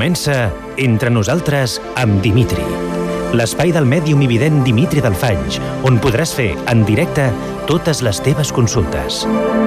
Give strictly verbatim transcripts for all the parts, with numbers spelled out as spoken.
Comença Entre nosaltres amb Dimitri. L'espai del mèdium i vident Dimitri Delfanys, on podràs fer en directe totes les teves consultes.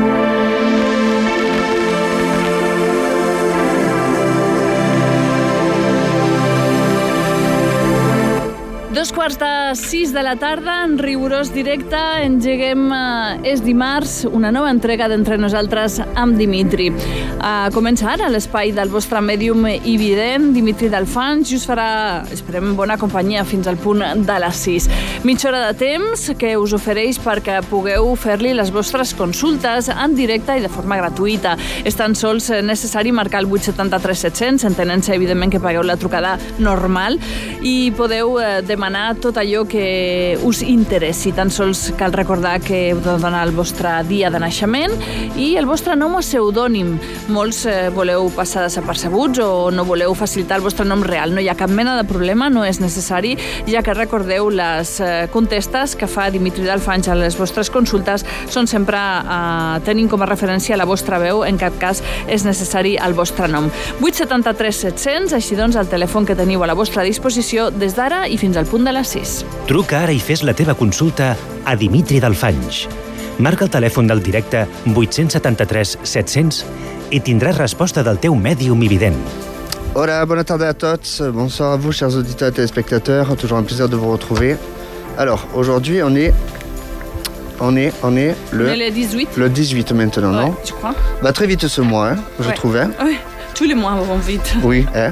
Dos quarts de sis de la tarda, en rigorós directe, engeguem eh, és dimarts, una nova entrega d'Entre nosaltres amb Dimitri. Eh, comença ara l'espai del vostre mèdium i vident, Dimitri Delfanys, i us farà, esperem, bona companyia fins al punt de les sis. Mitja hora de temps que us ofereix perquè pugueu fer-li les vostres consultes en directe i de forma gratuïta. És tan sols necessari marcar el vuit setanta tres set cents, entenent-se, evidentment, que pagueu la trucada normal, i podeu eh, demanar tot allò que us interessi. Tan sols cal recordar que heu de donar el vostre dia de naixement i el vostre nom o pseudònim. Molts eh, voleu passar desapercebuts o no voleu facilitar el vostre nom real. No hi ha cap mena de problema, no és necessari, ja que recordeu les eh, contestes que fa Dimitri Delfanys a les vostres consultes són sempre eh, tenint com a referència la vostra veu, en cap cas és necessari el vostre nom. vuit setanta tres set cents, així doncs el telèfon que teniu a la vostra disposició des d'ara i fins al punt de les sis. Truca ara i fes la teva consulta a Dimitri Delfanys. Marca el telèfon del directe vuit setanta tres set cents i tindràs resposta del teu mèdium i vident. Hola, bonne tarde à tous. Bonsoir à vous, chers auditeurs et téléspectateurs. Toujours un plaisir de vous retrouver. Alors, aujourd'hui, on est... On est, on est le... On est le dix-huit. Le dix-huit maintenant, ouais, non? Je crois. Bah, très vite ce mois, hein, je ouais. trouve. Hein. Oui, tous les mois vont vite. Oui, hein.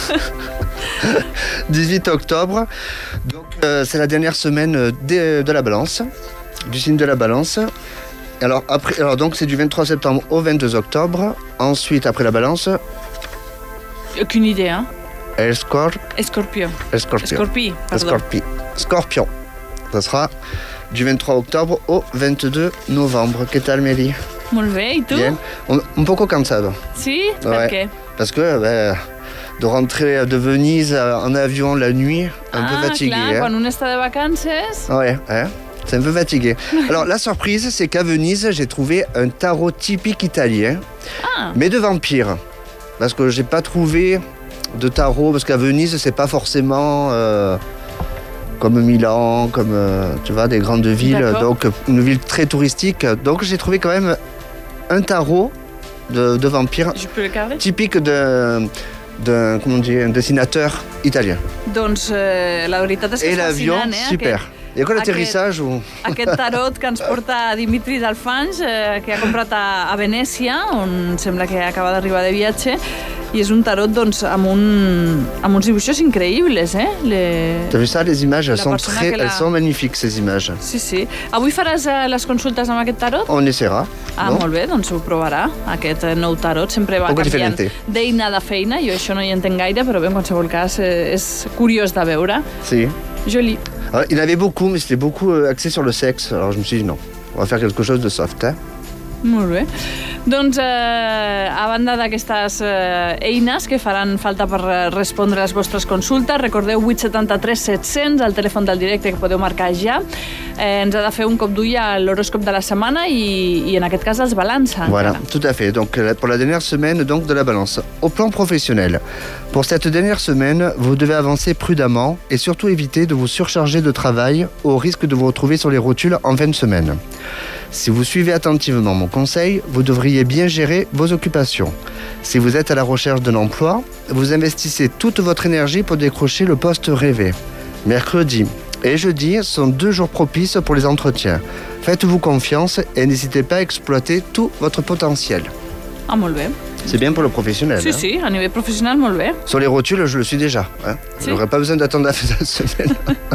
dix-huit octobre. Donc, euh, c'est la dernière semaine de, de la Balance, du signe de la Balance. Alors, après, alors donc, c'est du vingt-trois septembre au vingt-deux octobre. Ensuite, après la Balance... Aucune idée, hein? El Scor... Scorpion. El Scorpion. Scorpi, pardon. Scorpi. Scorpion. Ça sera du vingt-trois octobre au vingt-deux novembre. ¿Qué tal, Meli? Molt bé, i tu? Bien. Un, un poco cansado. Sí? Per ouais. què? Parce que... Ben, de rentrer de Venise en avion la nuit, un ah, peu fatigué. Ah, clar, hein. Quan un està de vacances... Ouais, hein, c'est un peu fatigué. Alors, la surprise, c'est qu'à Venise, j'ai trouvé un tarot typique italien, ah. mais de vampire. Parce que j'ai pas trouvé de tarot, parce qu'à Venise, c'est pas forcément euh, comme Milan, comme, euh, tu vois, des grandes villes, donc une ville très touristique. Donc, j'ai trouvé quand même un tarot de, de vampire typique de... d'un, comment dire, un dessinateur italien. Doncs eh, la veritat és que és fascinant, l'avion, eh? super. Aquest, I aquest aterrissage... Aquest, o... aquest tarot que ens porta Dimitri Delfanys, eh, que ha comprat a, a Venècia, on sembla que acaba d'arribar de viatge, i és un tarot doncs, amb, un, amb uns dibuixos increïbles. Eh? Le... T'as vu ça? Les images, elles sont, très, elles sont magnifiques, ces images. Sí, sí. Avui faràs eh, les consultes amb aquest tarot? On essaiera. Ah, no? Molt bé, doncs ho provarà. Aquest nou tarot sempre va canviant d'eina de feina. Jo això no hi entenc gaire, però bé, en qualsevol cas eh, és curiós de veure. Sí. Joli. Alors, il y en avait beaucoup, mais c'était beaucoup axé sur le sexe. Alors je me suis dit non, on va faire quelque chose de soft. Hein? Molt bé. Doncs, eh, a banda d'aquestes eh, eines que faran falta per respondre a les vostres consultes, recordeu vuit setanta tres set cents, el telèfon del directe que podeu marcar ja. Eh, ens ha de fer un cop d'ull a l'horòscop de la setmana i, i en aquest cas els balança. Voilà, tout à fait. Donc, pour la dernière semaine donc, de la balance. Au plan professionnel, pour cette dernière semaine, vous devez avancer prudemment et surtout éviter de vous surcharger de travail au risque de vous retrouver sur les rotules en fin de semaine. Si vous suivez attentivement mon conseil, vous devriez bien gérer vos occupations. Si vous êtes à la recherche d'un emploi, vous investissez toute votre énergie pour décrocher le poste rêvé. Mercredi et jeudi sont deux jours propices pour les entretiens. Faites-vous confiance et n'hésitez pas à exploiter tout votre potentiel. Ah, molt bé. C'est bien pour le professionnel. Sí, hein. sí, a nivell professional, molt bé. Sur les rotules, je le suis déjà. Hein. Sí. Je n'aurais pas besoin d'attendre la fin de la semaine.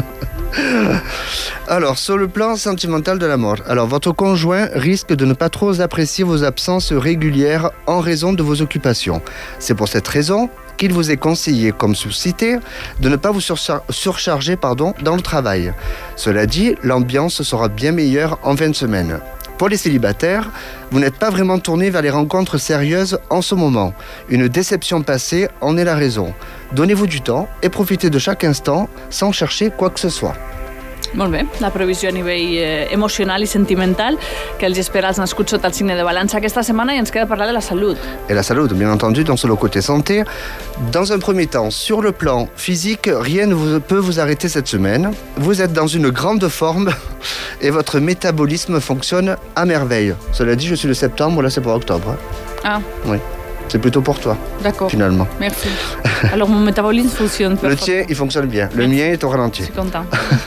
Alors, sur le plan sentimental de l'amour, alors votre conjoint risque de ne pas trop apprécier vos absences régulières en raison de vos occupations. C'est pour cette raison qu'il vous est conseillé, comme sous-cité, de ne pas vous surchar- surcharger pardon, dans le travail. Cela dit, l'ambiance sera bien meilleure en fin de semaine. Pour les célibataires, vous n'êtes pas vraiment tourné vers les rencontres sérieuses en ce moment. Une déception passée en est la raison. Donnez-vous du temps et profitez de chaque instant sans chercher quoi que ce soit. Molt bé, la previsió a nivell eh, emocional i sentimental que els espera als nascuts sota el signe de Balança aquesta setmana, i ens queda parlar de la salut. Et la salut, bien entendu, dans le côté santé. Dans un premier temps, sur le plan physique, rien ne vous, peut vous arrêter cette semaine. Vous êtes dans une grande forme et votre métabolisme fonctionne à merveille. Cela dit, je suis le septembre, là c'est pour octobre. Ah. Oui. C'est plutôt pour toi, d'accord, finalement. Merci. Alors, mon métabolisme fonctionne. Le tien, il fonctionne bien. Le Merci. Mien est au ralenti. Je suis content.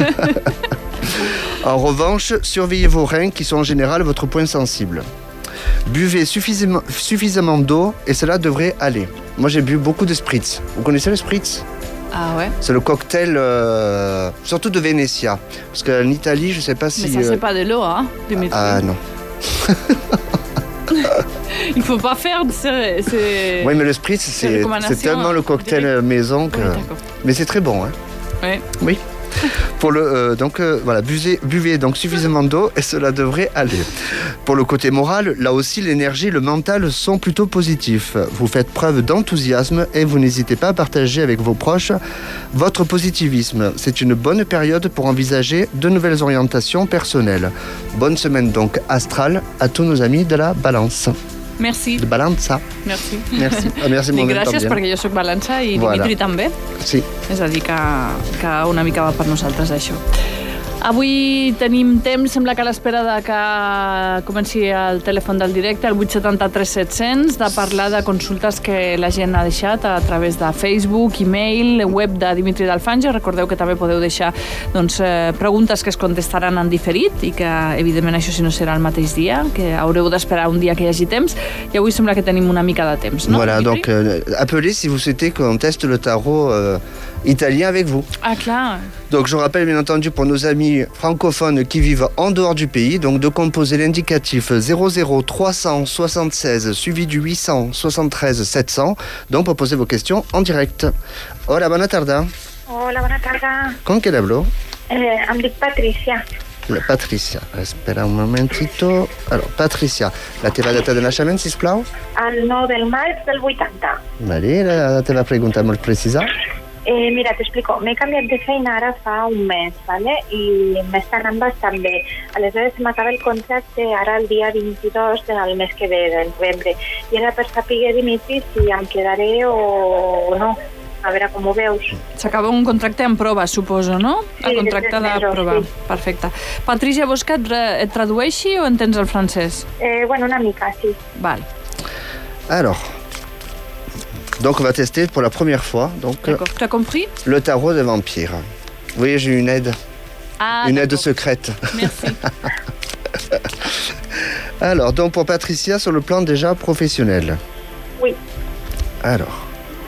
En revanche, surveillez vos reins qui sont en général votre point sensible. Buvez suffisamment, suffisamment d'eau et cela devrait aller. Moi, j'ai bu beaucoup de spritz. Vous connaissez le spritz ? Ah ouais. C'est le cocktail, euh, surtout de Venezia. Parce qu'en Italie, je ne sais pas si... Mais ça, c'est euh... pas de l'eau, hein, Dimitri. Ah non. Il ne faut pas faire de ces... ces... Oui, mais le spritz, c'est, c'est tellement le cocktail direct. Maison que... Oui, mais c'est très bon, hein. Oui. Oui. Pour le, euh, donc euh, voilà, buvez, buvez donc suffisamment d'eau et cela devrait aller. Pour le côté moral, là aussi l'énergie et le mental sont plutôt positifs. Vous faites preuve d'enthousiasme et vous n'hésitez pas à partager avec vos proches votre positivisme. C'est une bonne période pour envisager de nouvelles orientations personnelles. Bonne semaine donc astrale à tous nos amis de la Balance. Merci. De Balança. Merci. Merci. Merci Dic gràcies perquè jo soc Balança i voilà. Dimitri també. Sí. És a dir, que, que una mica va per nosaltres, això. Avui tenim temps, sembla que a l'espera de que comenci el telèfon del directe, el vuit set tres set zero zero, de parlar de consultes que la gent ha deixat a través de Facebook, e-mail, web de Dimitri Dalfanje. Recordeu que també podeu deixar doncs, eh, preguntes que es contestaran en diferit i que, evidentment, això si no serà el mateix dia, que haureu d'esperar un dia que hi hagi temps, i avui sembla que tenim una mica de temps, no? Voilà, Dimitri? Donc euh, appelez si vous souhaitez qu'on teste le tarot euh, italien avec vous. Ah, clar. Donc je rappelle bien entendu pour nos amis francophones qui vivent en dehors du pays, donc de composer l'indicatif zéro zéro trois cent soixante-seize suivi du huit cent soixante-treize sept cents, donc pour poser vos questions en direct. Hola, bona tarda. Hola, bona tarda. ¿Con quién hablo? Eh, em dic Patricia. La Patricia, espera un momentito. Alors, Patricia, la teva data de naixement, sisplau? El nou del maig del vuitanta. Vale, la teva pregunta molt precisa. Eh, mira, t'explico. M'he canviat de feina ara fa un mes, ¿vale? I m'està anant bastant bé. Aleshores m'acaba el contracte ara el dia vint-i-dos del mes que ve, de novembre. I era per saber, Dimitri, si em quedaré o no. A veure com ho veus. S'acaba un contracte en prova, suposo, no? Sí, el contracte de, de prova. Sí. Perfecte. Patricia, vols que et, et tradueixi o entens el francès? Eh, bueno, una mica, sí. Val. Alors... Donc on va tester pour la première fois. Donc, d'accord, tu as compris? Le tarot des vampires. Vous voyez, j'ai une aide. Ah, une aide secrète. Merci. Alors, donc pour Patricia, sur le plan déjà professionnel. Oui. Alors.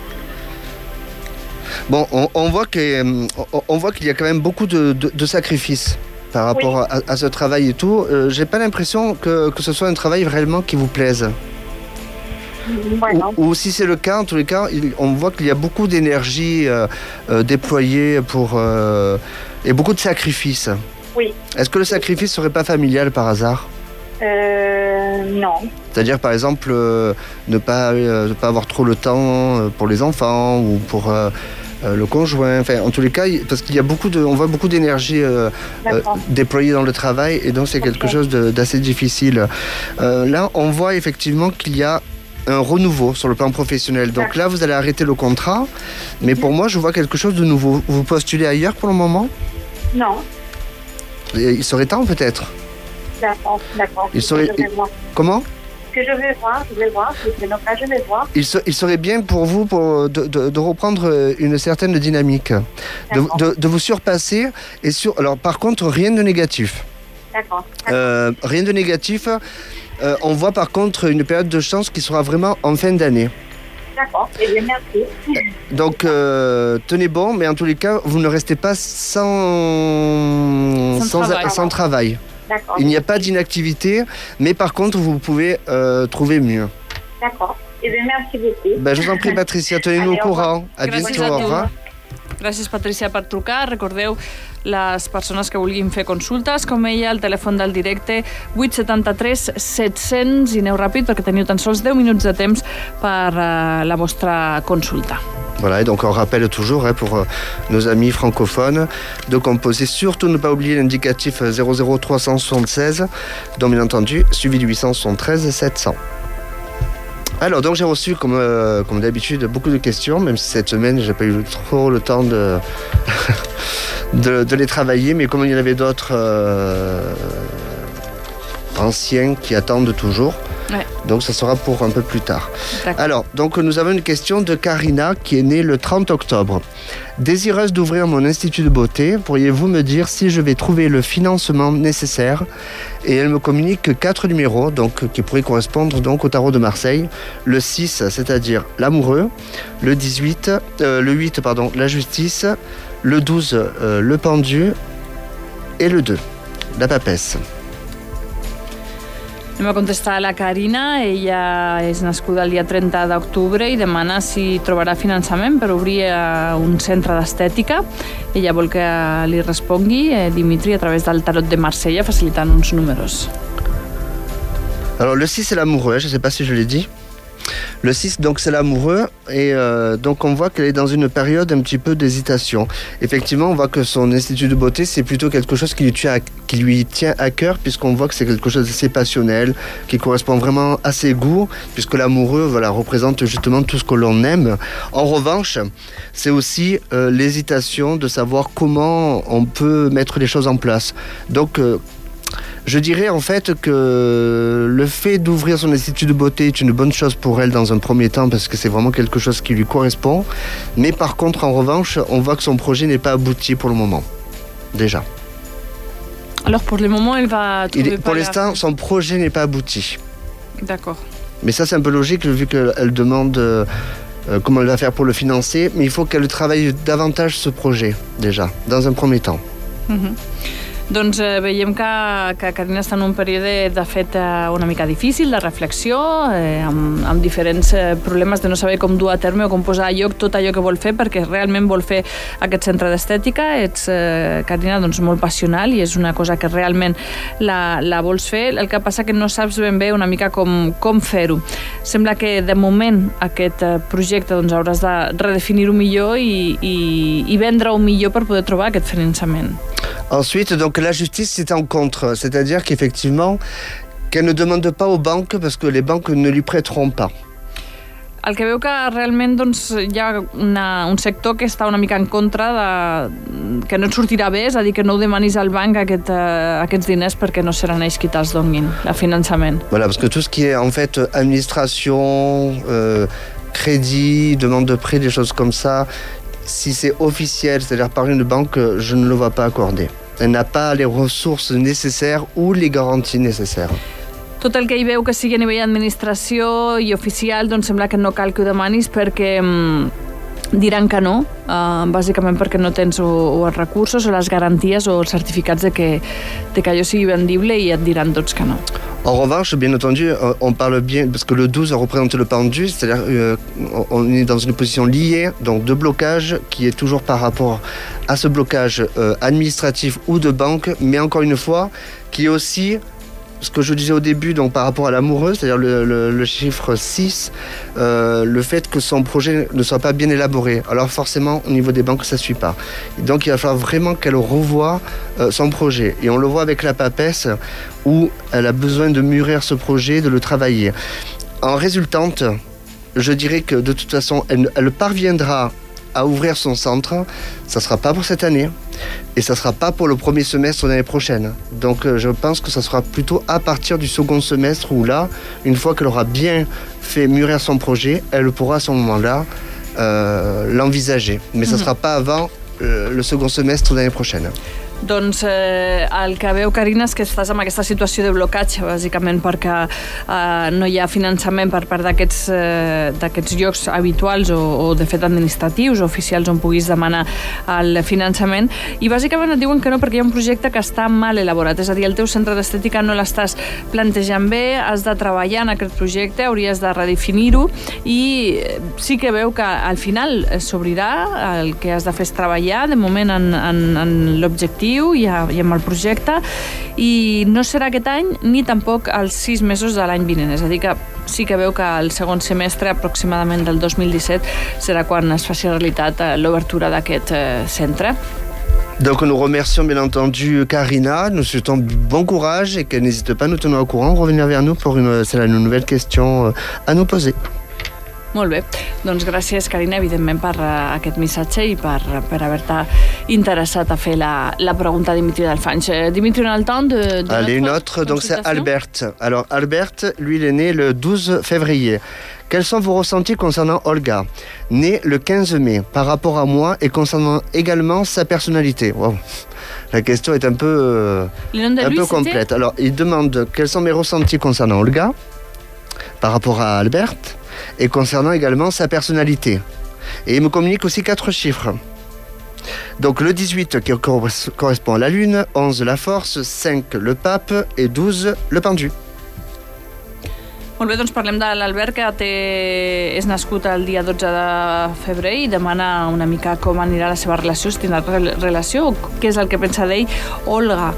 Bon, on, on voit que, on, on voit qu'il y a quand même beaucoup de, de, de sacrifices par rapport oui. à, à ce travail et tout. Euh, j'ai pas l'impression que, que ce soit un travail réellement qui vous plaise. Bueno. Ou, ou si c'est le cas, en tous les cas, il, on voit qu'il y a beaucoup d'énergie euh, euh, déployée pour, euh, et beaucoup de sacrifices. Oui. Est-ce que le sacrifice serait pas familial par hasard? euh, Non. C'est-à-dire, par exemple, euh, ne pas, euh, ne pas avoir trop le temps pour les enfants ou pour euh, euh, le conjoint. Enfin, en tous les cas, parce qu'il y a beaucoup de, on voit beaucoup d'énergie euh, euh, déployée dans le travail, et donc c'est okay. quelque chose de, d'assez difficile. Euh, là, on voit effectivement qu'il y a un renouveau sur le plan professionnel. Donc là, vous allez arrêter le contrat. Mais pour moi, je vois quelque chose de nouveau. Vous postulez ailleurs pour le moment? Non. Et il serait temps peut-être. D'accord, d'accord. Il serait... Je vais voir. Comment? Que je vais voir, je vais voir. Je vais, je vais voir. Il, se... il serait bien pour vous pour de, de, de reprendre une certaine dynamique. De, de, de vous surpasser. Et sur... Alors par contre, rien de négatif. D'accord. Euh, rien de négatif. Euh, on voit par contre une période de chance qui sera vraiment en fin d'année. D'accord, et bien merci. Donc euh, tenez bon, mais en tous les cas, vous ne restez pas sans, sans, sans travail. Sans travail. D'accord. Il n'y a pas d'inactivité, mais par contre, vous pouvez euh, trouver mieux. D'accord, et bien merci beaucoup. Ben, je vous en prie, Patricia, tenez-nous au courant. À bientôt, au revoir. Gràcies, Patricia, per trucar. Recordeu, les persones que vulguin fer consultes, com ella, al telèfon del directe vuit set tres set zero zero, i aneu ràpid perquè teniu tan sols deu minuts de temps per uh, la vostra consulta. Voilà, et donc on rappelle toujours hein, pour euh, nos amis francophones de composer, surtout ne pas oublier l'indicatif zéro zéro trois cent soixante-seize, donc bien entendu suivi du huit cent soixante-treize sept cents. Alors donc j'ai reçu comme, euh, comme d'habitude beaucoup de questions, même si cette semaine j'ai pas eu trop le temps de, de, de les travailler, mais comme il y en avait d'autres euh, anciens qui attendent toujours, ouais. Donc ça sera pour un peu plus tard. D'accord. Alors donc nous avons une question de Karina qui est née le trente octobre. Désireuse d'ouvrir mon institut de beauté, pourriez-vous me dire si je vais trouver le financement nécessaire? Et elle me communique quatre numéros donc, qui pourraient correspondre donc, au tarot de Marseille. Le six, c'est-à-dire l'amoureux. Le dix-huit, euh, le huit, pardon, la justice. Le douze, euh, le pendu. Et le deux, la papesse. Anem a contestar a la Carina. Ella és nascuda el dia trenta d'octubre i demana si trobarà finançament per obrir un centre d'estètica. Ella vol que li respongui eh, Dimitri a través del tarot de Marsella facilitant uns números. Alors le six c'est l'amoureux, je ne sais pas si je l'ai dit. Le six, donc, c'est l'amoureux et euh, donc on voit qu'elle est dans une période un petit peu d'hésitation. Effectivement, on voit que son institut de beauté, c'est plutôt quelque chose qui lui tient à, qui lui tient à cœur puisqu'on voit que c'est quelque chose d'assez passionnel, qui correspond vraiment à ses goûts puisque l'amoureux voilà, représente justement tout ce que l'on aime. En revanche, c'est aussi euh, l'hésitation de savoir comment on peut mettre les choses en place. Donc, euh, je dirais en fait que le fait d'ouvrir son institut de beauté est une bonne chose pour elle dans un premier temps parce que c'est vraiment quelque chose qui lui correspond. Mais par contre, en revanche, on voit que son projet n'est pas abouti pour le moment. Déjà. Alors pour le moment, elle va trouver Il, Pour pas l'instant, la... son projet n'est pas abouti. D'accord. Mais ça, c'est un peu logique vu qu'elle demande euh, comment elle va faire pour le financer. Mais il faut qu'elle travaille davantage ce projet, déjà, dans un premier temps. Mm-hmm. Doncs eh, veiem que, que Carina està en un període, de fet, eh, una mica difícil, de reflexió, eh, amb, amb diferents eh, problemes de no saber com dur a terme o com posar a lloc tot allò que vol fer, perquè realment vol fer aquest centre d'estètica. Ets, eh, Carina, doncs, molt passional i és una cosa que realment la, la vols fer. El que passa que no saps ben bé una mica com, com fer-ho. Sembla que, de moment, aquest eh, projecte doncs, hauràs de redefinir-ho millor i, i, i vendre-ho millor per poder trobar aquest finançament. Ensuite, donc, la justice, c'est en contre. C'est-à-dire qu'effectivement, qu'elle ne demande pas aux banques parce que les banques ne lui prêteront pas. El que veu que realment doncs, hi ha una, un sector que està una mica en contra de, que no et sortirà bé, és a dir, que no ho demanis al banc aquest, uh, aquests diners perquè no seran ells qui te'ls donguin, el finançament. Voilà, parce que tout ce qui est en fait administration, euh, crédit, demande de prêt, des choses comme ça, si c'est officiel, c'est-à-dire par une banque, je ne le vois pas accordé. Elle n'a pas les ressources nécessaires ou les garanties nécessaires. Tot el que hi veu que sigui a nivell d'administració i oficial, doncs sembla que no cal que ho demanis perquè mm, diran que no, uh, bàsicament perquè no tens o, o els recursos o les garanties o els certificats de que, de que allò sigui vendible i et diran tots que no. En revanche, bien entendu, on parle bien, parce que le douze représente le pendu, c'est-à-dire euh, on est dans une position liée, donc de blocage, qui est toujours par rapport à ce blocage euh, administratif ou de banque, mais encore une fois, qui est aussi ce que je disais au début, donc par rapport à l'amoureux, c'est-à-dire le, le, le chiffre six, euh, le fait que son projet ne soit pas bien élaboré. Alors forcément, au niveau des banques, ça ne suit pas. Et donc il va falloir vraiment qu'elle revoie euh, son projet. Et on le voit avec la papesse, où elle a besoin de mûrir ce projet, de le travailler. En résultante, je dirais que de toute façon, elle, elle parviendra à ouvrir son centre. Ça ne sera pas pour cette année et ça ne sera pas pour le premier semestre de l'année prochaine. Donc euh, je pense que ça sera plutôt à partir du second semestre où là, une fois qu'elle aura bien fait mûrir son projet, elle pourra à ce moment-là euh, l'envisager. Mais ça ne sera pas avant euh, le second semestre de l'année prochaine. Doncs eh, el que veu, Carina, és que estàs en aquesta situació de blocatge, bàsicament perquè eh, no hi ha finançament per part d'aquests eh, d'aquests llocs habituals o, o de fet administratius o oficials on puguis demanar el finançament i bàsicament et diuen que no perquè hi ha un projecte que està mal elaborat, és a dir, el teu centre d'estètica no l'estàs plantejant bé, has de treballar en aquest projecte, hauries de redefinir-ho i sí que veu que al final s'obrirà, el que has de fer és treballar de moment en, en, en l'objectiu operatiu i, a, i amb el projecte, i no serà aquest any ni tampoc els sis mesos de l'any vinent. És a dir, que sí que veu que el segon semestre aproximadament del dos mil disset serà quan es faci realitat l'obertura d'aquest eh, centre. Donc nous remercions bien entendu Karina, nous souhaitons bon courage et qu'elle n'hésite pas à nous tenir au courant, revenir vers nous pour une, c'est une nouvelle question à nous poser. Molt bé, doncs gràcies Carina, evidentment, per uh, aquest missatge i per, per haver-te interessat a fer la, la pregunta a Dimitri Delfange. Euh, Dimitri, on a le temps de... de Allez, une autre, donc c'est Albert. Alors Albert, lui, il est né le douze février. Quels sont vos ressentis concernant Olga, née le quinze mai, par rapport à moi et concernant également sa personnalité? Wow. La question est un peu, euh, un peu complète. Alors, il demande quels sont mes ressentis concernant Olga, par rapport à Albert, et concernant également sa personnalité. Et il me communique aussi quatre chiffres. Donc le dix-huit qui correspond à la Lune, onze la Force, cinq le Pape et douze le Pendu. Molt bé, doncs parlem de l'Albert, que té, és nascut el dia dotze de febrer i demana una mica com anirà la seva relació, si tindrà relació, o què és el que pensa d'ell Olga.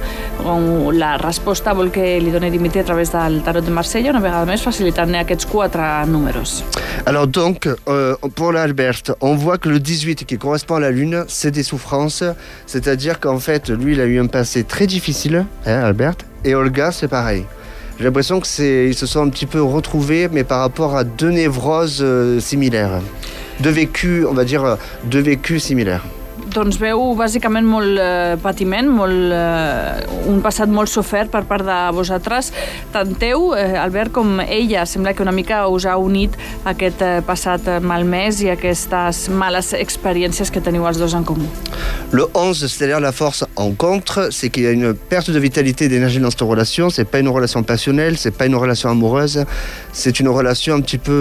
La resposta vol que li doni Dimitri a través del tarot de Marsella, una vegada més facilitant-ne aquests quatre números. Alors donc, euh, pour l'Albert, on voit que le dix-huit qui correspond à la Lune, c'est des souffrances, c'est-à-dire qu'en fait, lui, il a eu un passé très difficile, hein, Albert, et Olga, c'est pareil. J'ai l'impression qu'ils se sont un petit peu retrouvés, mais par rapport à deux névroses euh, similaires. Deux vécus, on va dire, deux vécus similaires. Doncs veu bàsicament molt eh, patiment, molt, eh, un passat molt sofert per part de vosaltres. Tant teu, eh, Albert, com ella, sembla que una mica us ha unit aquest eh, passat malmès i aquestes males experiències que teniu els dos en comú. Le onze, c'est-à-dire la force en contre, c'est qu'il y a une perte de vitalité et d'énergie dans cette relation. C'est pas une relation passionnelle, c'est pas une relation amoureuse, c'est une relation un petit peu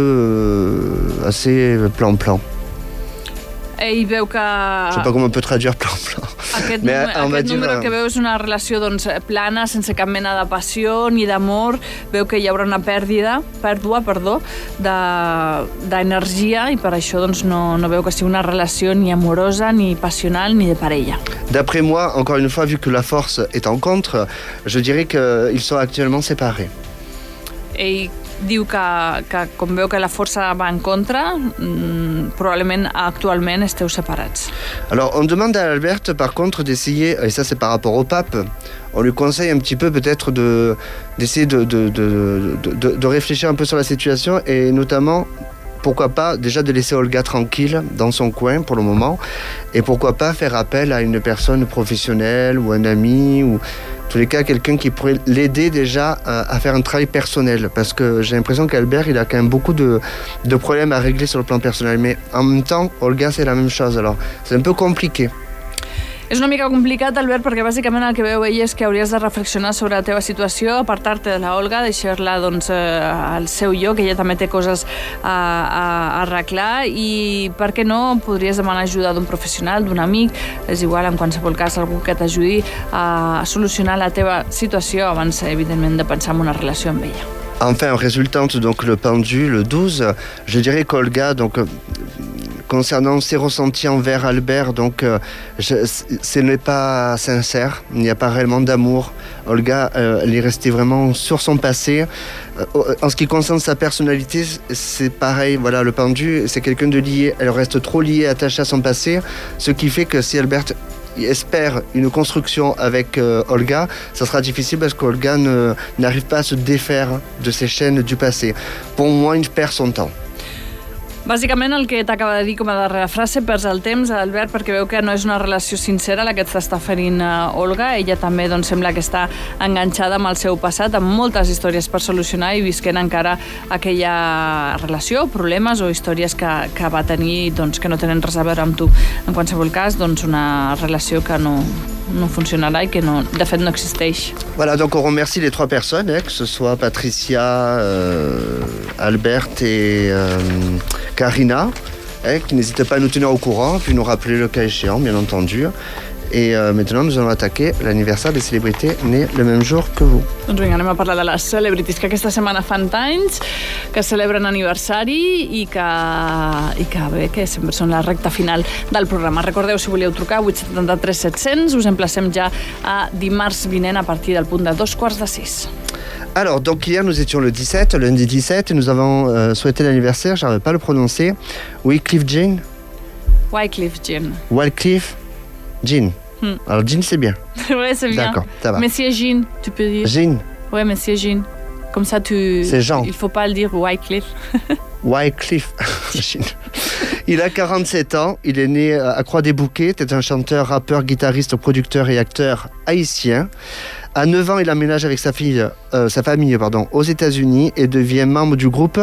euh, assez plan-plan. Ell veu que... Je sais pas com on peut traduire plan-plan. Aquest, Mais, número, aquest número dire... que veu és una relació doncs, plana, sense cap mena de passió ni d'amor. Veu que hi haurà una pèrdua, pèrdua perdó, d'energia de, i per això doncs, no, no veu que sigui una relació ni amorosa, ni passional, ni de parella. D'après moi, encore une fois, vu que la force est en contre, je dirais qu'ils sont actuellement séparés. Ell diu que, que com veu que la força va en contra, mmm, probablement actualment esteu separats. Alors, on demande à Albert, par contre, d'essayer, et ça c'est par rapport au pape, on lui conseille un petit peu peut-être de, d'essayer de, de, de, de, de réfléchir un peu sur la situation et notamment, pourquoi pas déjà de laisser Olga tranquille dans son coin pour le moment et pourquoi pas faire appel à une personne professionnelle ou un ami ou en tous les cas quelqu'un qui pourrait l'aider déjà à, à faire un travail personnel parce que j'ai l'impression qu'Albert il a quand même beaucoup de, de problèmes à régler sur le plan personnel mais en même temps Olga c'est la même chose alors c'est un peu compliqué. És una mica complicat, Albert, perquè bàsicament el que veu ell és que hauries de reflexionar sobre la teva situació, apartar-te de la Olga, deixar-la doncs, al seu lloc, ella també té coses a, a, a arreglar i, per què no, podries demanar ajuda d'un professional, d'un amic, és igual, en qualsevol cas, algú que t'ajudi a solucionar la teva situació abans, evidentment, de pensar en una relació amb ella. Enfin, résultante donc le pendu, le douze, je dirais qu'Olga, donc concernant ses ressentis envers Albert, donc euh, je, ce n'est pas sincère, il n'y a pas réellement d'amour. Olga, euh, elle est restée vraiment sur son passé. Euh, en ce qui concerne sa personnalité, c'est pareil, voilà, le pendu, c'est quelqu'un de lié, elle reste trop liée, attachée à son passé, ce qui fait que si Albert espère une construction avec euh, Olga, ça sera difficile parce qu'Olga ne, n'arrive pas à se défaire de ces chaînes du passé. Pour moi, il perd son temps. Bàsicament el que t'acaba de dir com a darrera frase, perds el temps, Albert, perquè veu que no és una relació sincera la que t'està oferint Olga. Ella també doncs, sembla que està enganxada amb el seu passat, amb moltes històries per solucionar i visquent encara aquella relació, problemes o històries que, que va tenir doncs, que no tenen res a veure amb tu. En qualsevol cas, doncs, una relació que no, no funcionarà i que no, de fet no existeix. Voilà, donc on remercie les trois personnes, hein, que ce soit Patricia, euh, Albert et euh, Karina, hein, qui n'hésitent pas à nous tenir au courant, puis nous rappeler le cas échéant, bien entendu. Et euh, maintenant, nous allons attaquer l'anniversaire des célébrités nées le même jour que vous. Doncs vinga, anem a parlar de les celebrities que aquesta setmana fan anys, que celebren aniversari i que, i que bé, que sempre són la recta final del programa. Recordeu, si voleu trucar, vuit set tres set zero zero, us emplacem ja a dimarts vinent a partir del punt de dos quarts de sis. Alors, donc hier, nous étions le dix-sept, lundi dix-sept, et nous avons euh, souhaité l'anniversaire, je n'arrive pas à le prononcer, Wycliffe Jean. Wycliffe Jean. Wycliffe Jean. Hmm. Alors, Jean, c'est bien. Ouais, c'est bien. D'accord, ça va. Monsieur Jean, tu peux dire. Jean. Ouais, Monsieur Jean. Comme ça, tu... C'est Jean. Il ne faut pas le dire Wycliffe. Wycliffe Jean. Il a quarante-sept ans, il est né à Croix-des-Bouquets, c'est un chanteur, rappeur, guitariste, producteur et acteur haïtien. À neuf ans, il emménage avec sa, fille, euh, sa famille pardon, aux États-Unis et devient membre du groupe.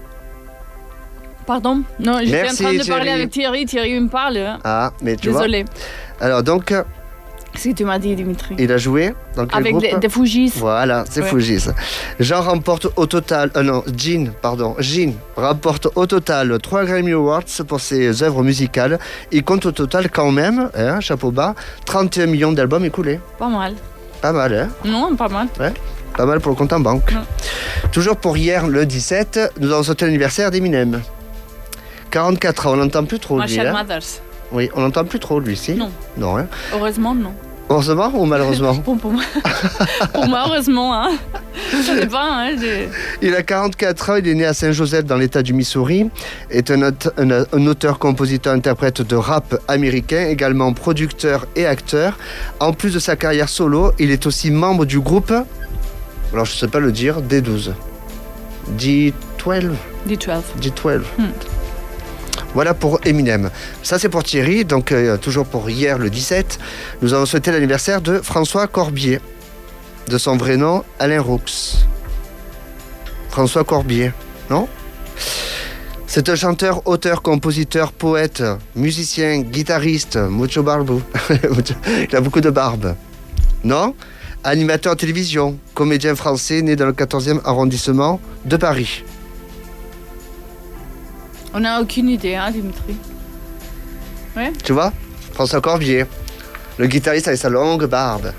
Pardon? Non, j'étais Merci, en train de Thierry. parler avec Thierry. Thierry, il me parle. Ah, mais tu Désolée. vois. Alors donc, qu'est-ce que tu m'as dit, Dimitri? Il a joué dans quel avec groupe? des, des Fugis. Voilà, c'est ouais. Fugis. Jean remporte au total, euh, non, Jean, pardon, Jean remporte au total trois Grammy Awards pour ses œuvres musicales. Il compte au total quand même, hein, chapeau bas, trente et un millions d'albums écoulés. Pas mal. Pas mal, hein? Non, pas mal. Ouais, pas mal pour le compte en banque. Non. Toujours pour hier, le dix-sept, nous avons sauté l'anniversaire d'Eminem. quarante-quatre ans, on n'entend plus trop Marshall lui. Hein? Mathers. Oui, on n'entend plus trop lui, si? Non. Non, hein? Heureusement, non. Heureusement ou malheureusement? Pour, pour, moi, pour moi, heureusement. Hein. Ça dépend. Hein, j'ai... Il a quarante-quatre ans, il est né à Saint-Joseph dans l'État du Missouri, est un, un, un auteur, compositeur, interprète de rap américain, également producteur et acteur. En plus de sa carrière solo, il est aussi membre du groupe, alors je ne sais pas le dire, D douze. D douze D douze. D douze. Hmm. Voilà pour Eminem. Ça, c'est pour Thierry. Donc, euh, toujours pour hier, le dix-sept, nous avons souhaité l'anniversaire de François Corbier. De son vrai nom, Alain Roux. François Corbier, non? C'est un chanteur, auteur, compositeur, poète, musicien, guitariste, mucho barbu. Il a beaucoup de barbe. Non? Animateur télévision, comédien français né dans le quatorzième arrondissement de Paris. On n'a aucune idée, hein, Dimitri? Ouais. Tu vois? François Corbier. Le guitariste avec sa longue barbe.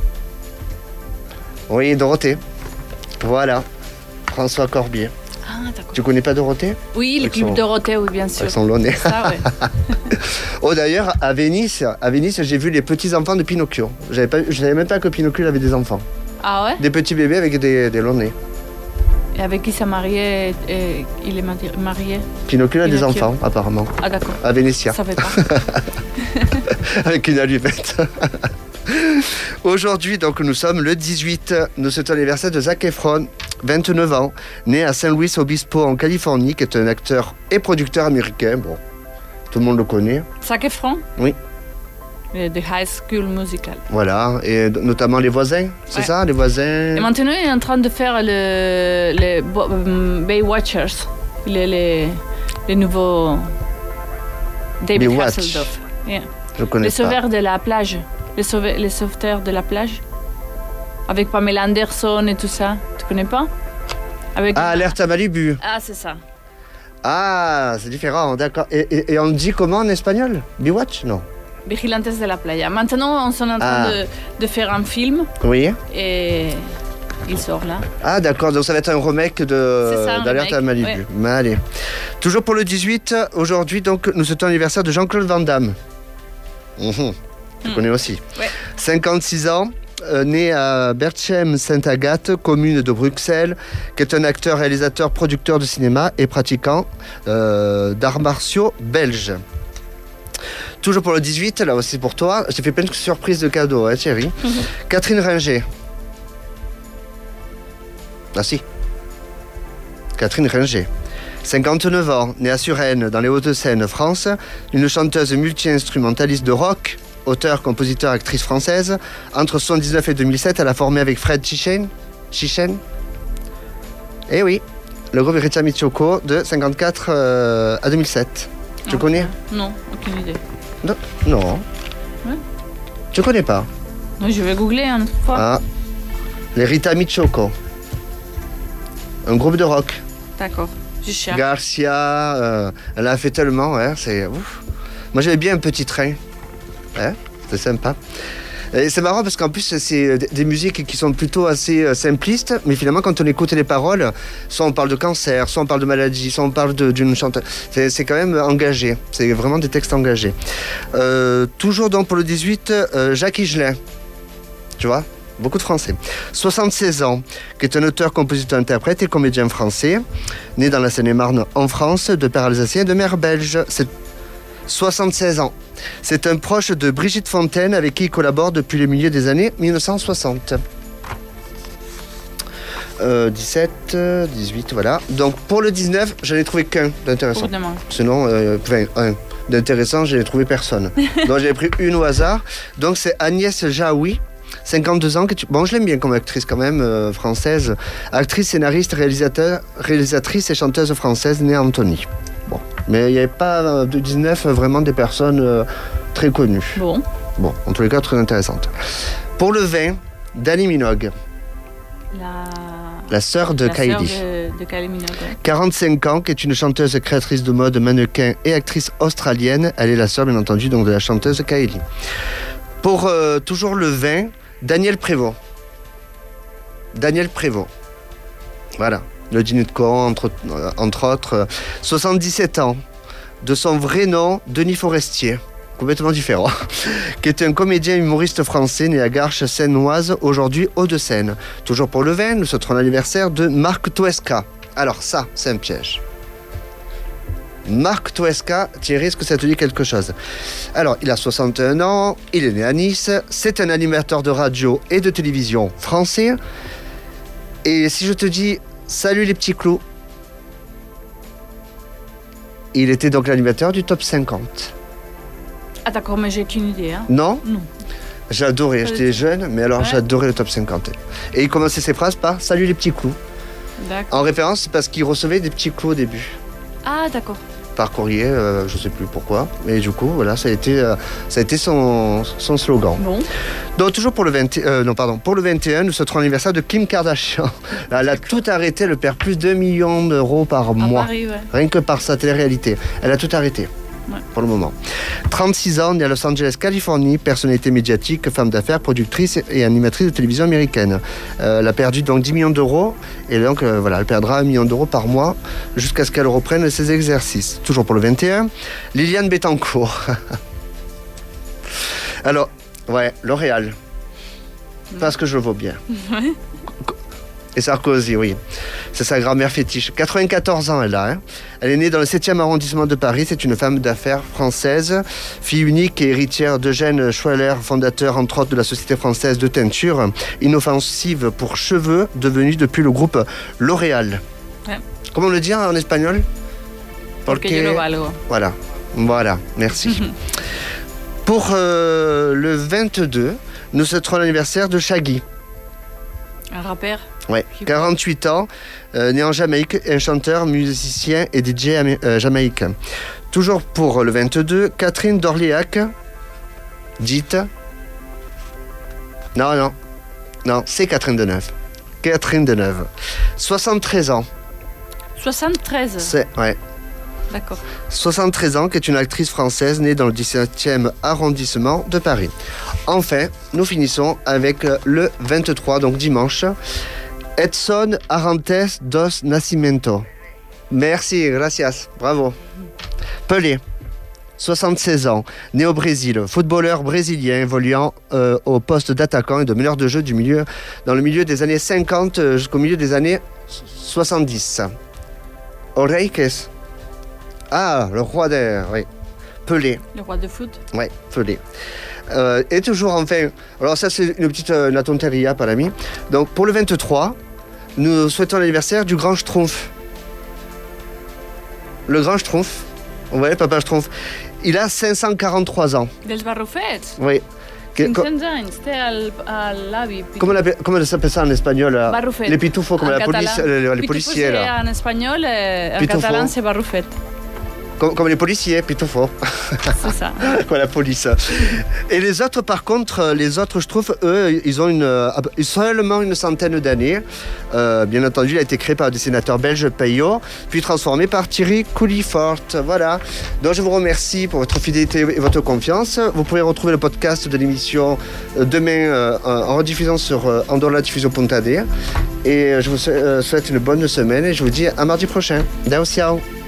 Oui, Dorothée. Voilà. François Corbier. Ah, d'accord. Tu connais pas Dorothée? Oui, le avec clip son... Dorothée, oui, bien sûr. Avec son long nez. Ça, ouais. Oh, d'ailleurs, à Venise, à Venise, j'ai vu les petits-enfants de Pinocchio. J'avais pas, je savais même pas que Pinocchio avait des enfants. Ah ouais? Des petits bébés avec des, des longs nez. Et avec qui s'est marié? Et il est marié? Pinocchio a Pinocchio. des enfants, apparemment. Ah d'accord. À Vénétia. Ça fait pas. Avec une allumette. Aujourd'hui, donc, nous sommes le dix-huit. Nous souhaitons l'anniversaire de Zac Efron, vingt-neuf ans, né à Saint Luis Obispo en Californie, qui est un acteur et producteur américain. Bon, tout le monde le connaît. Zac Efron? Oui. De High School Musical. Voilà, et notamment Les Voisins, c'est ouais. ça, Les Voisins. Et maintenant, il est en train de faire le, les um, Baywatchers, les, les, les nouveaux David Baywatch. Hasselhoff. Yeah. Je connais Les pas. sauveurs de la plage, les, sauve, les sauveteurs de la plage, avec Pamela Anderson et tout ça. Tu connais pas? Avec... Ah, Alerte à Malibu. Ah, c'est ça. Ah, c'est différent, d'accord. Et, et, et on dit comment en espagnol? Baywatch? Non. Vigilantes de la playa. Maintenant, on est en train Ah. de, de faire un film Oui. et il sort là. Ah, d'accord, donc ça va être un remake de C'est ça, un d'Alerte à remake, Malibu. ouais. Mais allez. Toujours pour le dix-huit, aujourd'hui, donc, nous souhaitons l'anniversaire de Jean-Claude Van Damme. Mhm. Tu Hmm. connais aussi. Ouais. cinquante-six ans, euh, né à Berchem-Sainte-Agathe, commune de Bruxelles, qui est un acteur, réalisateur, producteur de cinéma et pratiquant euh, d'arts martiaux belge. Toujours pour le dix-huit, là aussi pour toi, j'ai fait plein de surprises de cadeaux, hein, Thierry. Mhm. Catherine Ringer. Ah si. Catherine Ringer. cinquante-neuf ans, née à Suresnes, dans les Hauts-de-Seine, France, une chanteuse multi-instrumentaliste de rock, auteure, compositeur, actrice française. Entre soixante-dix-neuf et deux mille sept, elle a formé avec Fred Chichen. Chichen. Eh oui, le groupe Richa Michoko de cinquante-quatre euh, à deux mille sept. Tu Ah, connais? Non, aucune idée. Non. Non. Ouais. Tu connais pas? Oui, je vais googler une fois. Ah. Les Rita Michoko. Un groupe de rock. D'accord, je cherche. Garcia, euh, elle a fait tellement, hein, c'est ouf. Moi j'avais bien un petit train. Hein, C'est sympa. Et c'est marrant parce qu'en plus, c'est des musiques qui sont plutôt assez simplistes, mais finalement, quand on écoute les paroles, soit on parle de cancer, soit on parle de maladie, soit on parle de, d'une chanteuse. C'est, c'est quand même engagé. C'est vraiment des textes engagés. Euh, toujours donc pour le dix-huit, euh, Jacques Higelin. Tu vois ? Beaucoup de Français. soixante-seize ans, qui est un auteur, compositeur, interprète et comédien français, né dans la Seine-et-Marne en France, de père alsacien et de mère belge. C'est soixante-seize ans. C'est un proche de Brigitte Fontaine avec qui il collabore depuis le milieu des années dix-neuf cent soixante. Euh, dix-sept, dix-huit, voilà. Donc pour le dix-neuf, j'en ai trouvé qu'un d'intéressant. Sinon, euh, enfin, un d'intéressant, je n'ai trouvé personne. Donc j'ai pris une au hasard. Donc c'est Agnès Jaoui, cinquante-deux ans. Que tu... Bon, je l'aime bien comme actrice quand même, euh, française. Actrice, scénariste, réalisateur, réalisatrice et chanteuse française née à Antony. Bon. Mais il n'y avait pas de dix-neuf vraiment des personnes euh, très connues. Bon. Bon, en tous les cas, très intéressantes. Pour le vingt, Dani Minogue. La, la sœur de la Kylie. Sœur de, de Kylie Minogue. quarante-cinq ans, qui est une chanteuse, créatrice de mode, mannequin et actrice australienne. Elle est la sœur, bien entendu, donc de la chanteuse Kylie. Pour euh, toujours le vingt, Daniel Prévost. Daniel Prévost. Voilà. Le dîner de Caen, entre, euh, entre autres. Euh, soixante-dix-sept ans. De son vrai nom, Denis Forestier. Complètement différent. Qui est un comédien humoriste français né à Garches-Seine-Oise, aujourd'hui Hauts-de-Seine. Toujours pour le vingt, nous souhaitons l'anniversaire de Marc Toesca. Alors ça, c'est un piège. Marc Toesca, Thierry, est-ce que ça te dit quelque chose? Alors, il a soixante et un ans, il est né à Nice, c'est un animateur de radio et de télévision français. Et si je te dis salut les petits clous, il était donc l'animateur du top cinquante. Ah d'accord, mais j'ai qu'une idée. Hein. Non? Non. J'adorais, j'étais jeune, mais alors ouais. J'adorais le top cinquante. Et il commençait ses phrases par salut les petits clous. D'accord. En référence, parce qu'il recevait des petits clous au début. Ah d'accord. Par courrier, euh, je ne sais plus pourquoi. Mais du coup, voilà, ça a été, euh, ça a été son, son slogan. Bon. Donc toujours pour le, vingt, euh, non, pardon, pour le vingt et un, nous souhaiterons l'anniversaire de Kim Kardashian. Elle a tout arrêté, elle perd plus de deux millions d'euros par mois. Paris, ouais. Rien que par sa télé-réalité. Elle a tout arrêté. Ouais. Pour le moment. trente-six ans, née à Los Angeles, Californie, personnalité médiatique, femme d'affaires, productrice et animatrice de télévision américaine. Euh, elle a perdu donc dix millions d'euros et donc euh, voilà, elle perdra un million d'euros par mois jusqu'à ce qu'elle reprenne ses exercices. Toujours pour le vingt et un, Liliane Bettencourt. Alors, ouais, L'Oréal. Parce que je le vaux bien. Ouais. Et Sarkozy, oui. C'est sa grand-mère fétiche. quatre-vingt-quatorze ans, elle a. Hein. Elle est née dans le septième arrondissement de Paris. C'est une femme d'affaires française, fille unique et héritière d'Eugène Schweller, fondateur, entre autres, de la société française de teinture, inoffensive pour cheveux, devenue depuis le groupe L'Oréal. Ouais. Comment on le dit en espagnol? Porque yo lo valgo. Voilà, voilà, merci. Pour euh, le vingt-deux, nous souhaiterons l'anniversaire de Shaggy. Un rappeur. Ouais, quarante-huit ans, euh, né en Jamaïque, un chanteur, musicien et D J amé- euh, jamaïcain. Toujours pour le vingt-deux, Catherine d'Orléac, dite... Non, non, non, c'est Catherine Deneuve. Catherine Deneuve, soixante-treize ans. soixante-treize. C'est, ouais. D'accord. soixante-treize ans, qui est une actrice française née dans le dix-septième arrondissement de Paris. Enfin, nous finissons avec le vingt-trois, donc dimanche, Edson Arantes dos Nascimento. Merci, gracias, bravo. Pelé, soixante-seize ans, né au Brésil, footballeur brésilien évoluant euh, au poste d'attaquant et de meneur de jeu du milieu, dans le milieu des années cinquante jusqu'au milieu des années soixante-dix. Oreikes. Ah, le roi des... Oui. Pelé. Le roi de foot. Oui, Pelé. Euh, et toujours enfin... Alors ça, c'est une petite euh, una tonteria, pas l'ami. Donc, pour le vingt-trois, nous souhaitons l'anniversaire du grand Schtroumpf. Le grand Schtroumpf. Vous voyez, papa Schtroumpf. Il a cinq cent quarante-trois ans. Dels barrufets. Oui. cinq-cents anys, té al, a l'avi. Comment ça s'appelle ça en espagnol? Barrufet. Les pitufos, comme en la police, les, les pitufos policiers. Là. En espagnol, eh, en Pitufo. catalan, c'est barrufet. comme, comme les policiers, plutôt fort. C'est ça. Comme la police. Et les autres, par contre, les autres, je trouve, eux, ils ont une, seulement une centaine d'années. Euh, bien entendu, il a été créé par le dessinateur belge Peyo, puis transformé par Thierry Coulifort. Voilà. Donc, je vous remercie pour votre fidélité et votre confiance. Vous pourrez retrouver le podcast de l'émission demain euh, en rediffusion sur euh, Andola Diffusion Punta D. Et je vous souhaite une bonne semaine et je vous dis à mardi prochain. Ciao, ciao.